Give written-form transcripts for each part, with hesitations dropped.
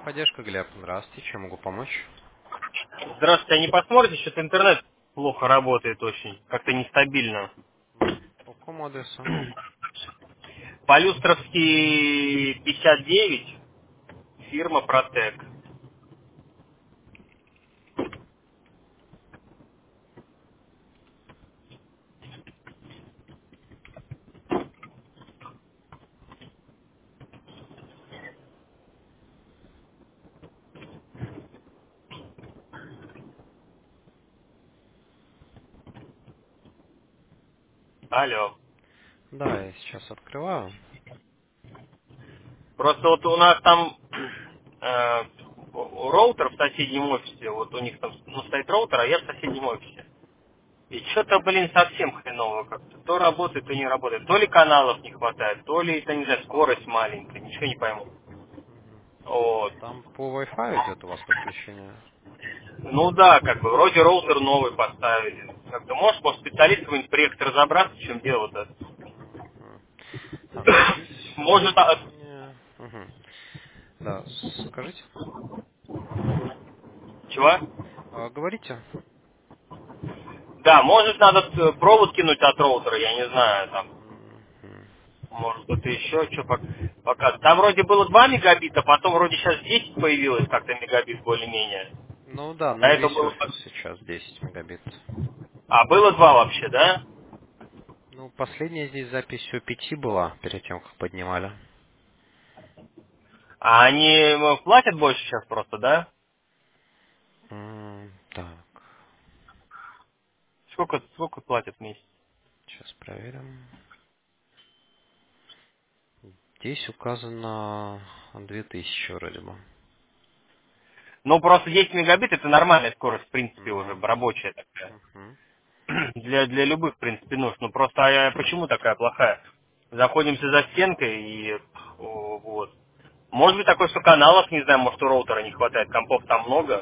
Техподдержка, Глеб. Здравствуйте, чем могу помочь? Здравствуйте, а не посмотрите, что-то интернет плохо работает очень, как-то нестабильно. По какому адресу? Полюстровский 59, фирма Протек. Алло. Да, я сейчас открываю. Просто вот у нас там роутер в соседнем офисе, вот у них там стоит роутер, а я в соседнем офисе. И что-то, блин, совсем хреново как-то. То работает, то не работает. То ли каналов не хватает, то ли, это, не знаю, скорость маленькая, ничего не пойму. Вот. Там по Wi-Fi идет у вас подключение? Ну да, как бы, вроде роутер новый поставили. Как ты можешь, может, специалист какой-нибудь приехать разобраться, в чем дело-то? Мгм. Так, здесь Может, сообщение... Мгм. Да, скажите. чего? Говорите. Да, может, надо провод кинуть от роутера, я не знаю, там, Мгм. может, что-то еще, что пока. Там вроде было 2 мегабита, потом вроде сейчас 10 появилось, как-то мегабит более-менее. Ну да, До на этого весь было... офис сейчас 10 мегабит. А, было 2 вообще, да? Ну, последняя здесь запись у 5 была, перед тем, как поднимали. А они платят больше сейчас просто, да? Так, Сколько платят в месяц? сейчас проверим. Здесь указано 2000 вроде бы. Ну, просто 10 мегабит это нормальная скорость, в принципе, уже Ну, рабочая такая. мгм. Для любых, в принципе, нужд. Ну, просто почему такая плохая? Заходимся за стенкой и вот. Может быть такое, что каналов, не знаю, может у роутера не хватает, компов там много.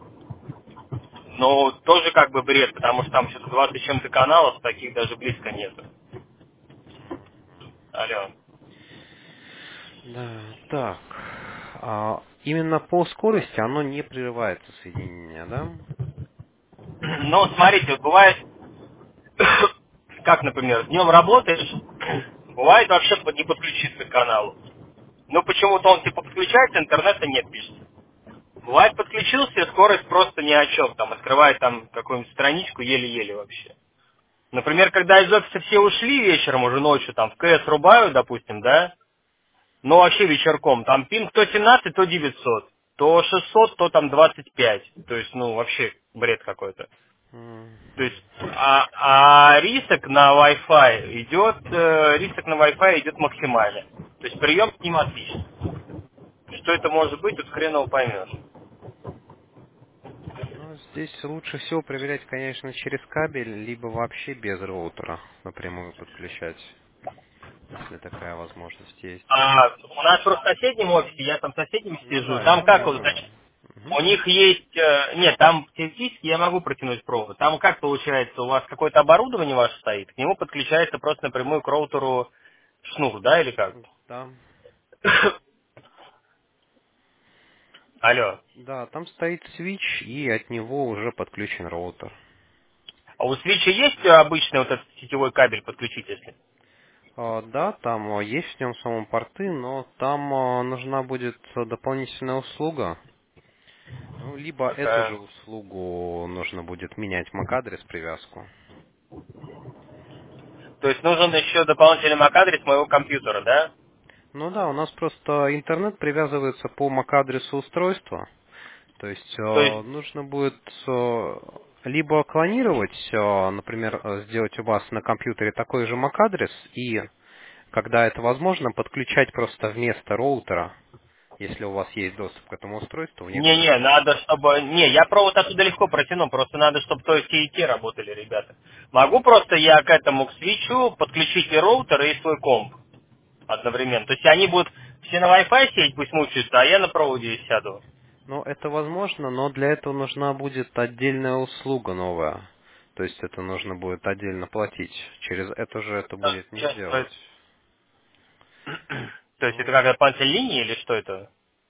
Но тоже как бы бред, потому что там что-то 20 с чем-то каналов, таких даже близко нету. Алло. Да, так. Именно по скорости оно не прерывается соединение, да? Ну, смотрите, вот бывает, как, например, днем работаешь, бывает вообще не подключиться к каналу. Но почему-то он типа подключается, интернета нет, пишет. Бывает подключился, и скорость просто ни о чем. Там открывает там какую-нибудь страничку еле-еле вообще. Например, когда из офиса все ушли вечером, уже ночью, там в КС рубают, допустим, да, но вообще вечерком, там пинг то 17, то 900, то 600, то там 25. То есть, ну, вообще бред какой-то. То есть, Мгм. рисок на Wi-Fi идет, рисок на Wi-Fi идет максимально. То есть прием с ним отличный. Что это может быть, тут хрен его поймешь. Ну, здесь лучше всего проверять, конечно, через кабель, либо вообще без роутера напрямую подключать, если такая возможность есть. А у нас просто в соседнем офисе, я там в соседнем Ну сижу, да, я там тоже как вот, вижу. значит, Мгм. у них есть, нет, там теоретически я могу протянуть провод. Там как получается, у вас какое-то оборудование ваше стоит, к нему подключается просто напрямую к роутеру шнур, да, или как? Да. Алло. Да, там стоит свич, и от него уже подключен роутер. А у свеча есть обычный вот этот сетевой кабель подключить, если? Да, там есть в нем самом порты, но там нужна будет дополнительная услуга. Ну, либо эту же Какая? услугу нужно будет менять MAC-адрес, привязку. То есть нужен еще дополнительный MAC-адрес моего компьютера, да? Ну да, у нас просто интернет привязывается по MAC-адресу устройства. То есть То есть, нужно будет либо клонировать, например, сделать у вас на компьютере такой же MAC-адрес, и когда это возможно, подключать просто вместо роутера, если у вас есть доступ к этому устройству в некоторых не-не, надо, случаях. чтобы... Не, я провод оттуда легко протяну, просто надо, чтобы то есть и те работали, ребята. Могу просто я к этому, к свечу, подключить и роутер, и свой комп одновременно. То есть они будут все на Wi-Fi сеть, пусть мучаются, а я на проводе сяду. Ну, это возможно, но для этого нужна будет отдельная услуга новая. То есть это нужно будет отдельно платить. Через это же это будет не Сейчас, сделать. то есть это Ну, как дополнительная линия или что это?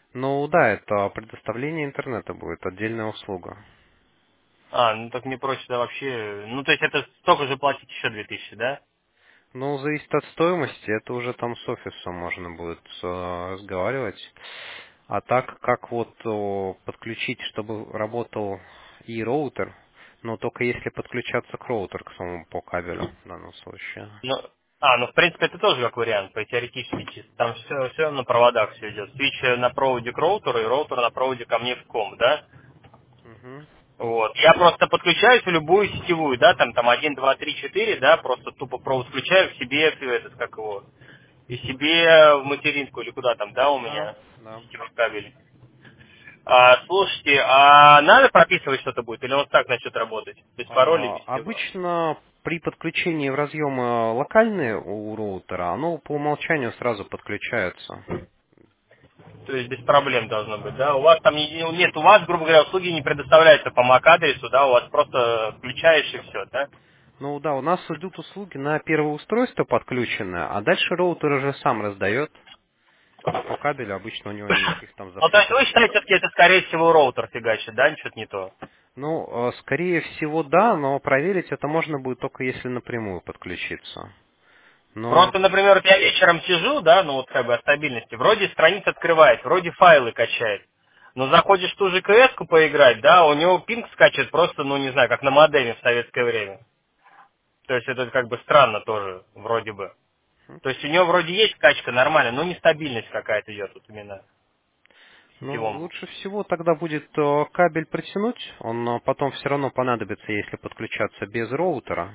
Ну да, это предоставление интернета будет, отдельная услуга. А, ну так мне проще да вообще... Ну то есть это столько же платить еще 2000, да? Ну, зависит от стоимости, это уже там с офисом можно будет разговаривать. А так, как вот подключить, чтобы работал и роутер, но только если подключаться к роутеру, к самому по кабелю в данном случае. Ну, ну в принципе это тоже как вариант, по теоретически чисто. Там все на проводах все идет. Свич на проводе к роутеру и роутер на проводе ко мне в ком, да? Мгм. Вот. Я просто подключаюсь в любую сетевую, да, там 1, 2, 3, 4, да, просто тупо провод включаю в себе, этот, как его, и себе в материнку или куда там, да, у Да, меня да. сетевой кабель. Слушайте, а надо прописывать что-то будет, или он так начнет работать? Без паролей, без всего? Обычно при подключении в разъемы локальные у роутера, оно по умолчанию сразу подключается. То есть без проблем должно быть, да? У вас там нет, у вас, грубо говоря, услуги не предоставляются по MAC-адресу, да? У вас просто включаешь и все, да? Ну да, у нас идут услуги на первое устройство подключенное, а дальше роутер уже сам раздает. По кабелю обычно у него никаких там Ну, то есть запретов вы нет. считаете, все-таки это, скорее всего, роутер фигачит, да? Что-то не то. Ну, скорее всего, да, но проверить это можно будет только если напрямую подключиться. Но, Просто, например, вот я вечером сижу, да, ну вот как бы о стабильности, вроде страница открывает, вроде файлы качает. Но заходишь в ту же КС-ку поиграть, да, у него пинг скачет просто, ну не знаю, как на модеме в советское время. То есть это как бы странно тоже, вроде бы. То есть у него вроде есть скачка нормальная, но нестабильность какая-то идет вот именно в ну, сетевом. лучше всего тогда будет кабель протянуть, он потом все равно понадобится, если подключаться без роутера,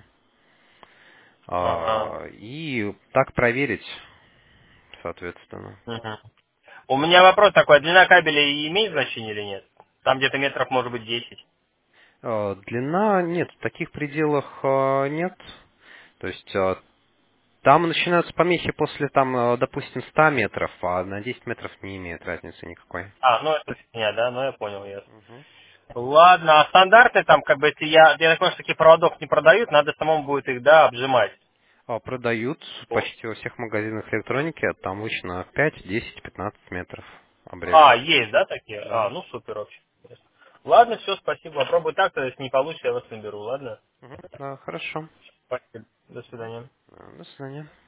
Ага. и так проверить, соответственно. Мгм. У меня вопрос такой, а длина кабеля имеет значение или нет? Там где-то метров может быть 10. Длина, нет, в таких пределах нет. То есть там начинаются помехи после, там, допустим, 100 метров, а на 10 метров не имеет разницы никакой. Ну это фигня, да, ну я понял, ясно. Мгм. Ладно, а стандартные там, как бы, если я так понимаю, что таких проводов не продают, надо самому будет их, да, обжимать. Продают почти во всех магазинах электроники, там обычно 5, 10, 15 метров обрез. Есть, да, такие? Да. Ну супер вообще. Ладно, все, спасибо. Попробуй так, то если не получится, я вас наберу, ладно? Мгм. Да, хорошо. Спасибо. До свидания. До свидания.